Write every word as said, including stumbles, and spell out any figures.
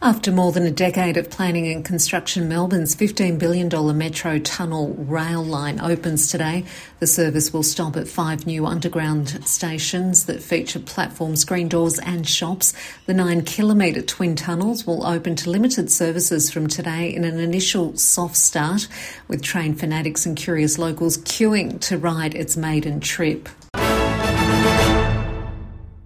After more than a decade of planning and construction, Melbourne's fifteen billion dollars Metro Tunnel rail line opens today. The service will stop at five new underground stations that feature platforms, screen doors and shops. The nine-kilometre twin tunnels will open to limited services from today in an initial soft start, with train fanatics and curious locals queuing to ride its maiden trip.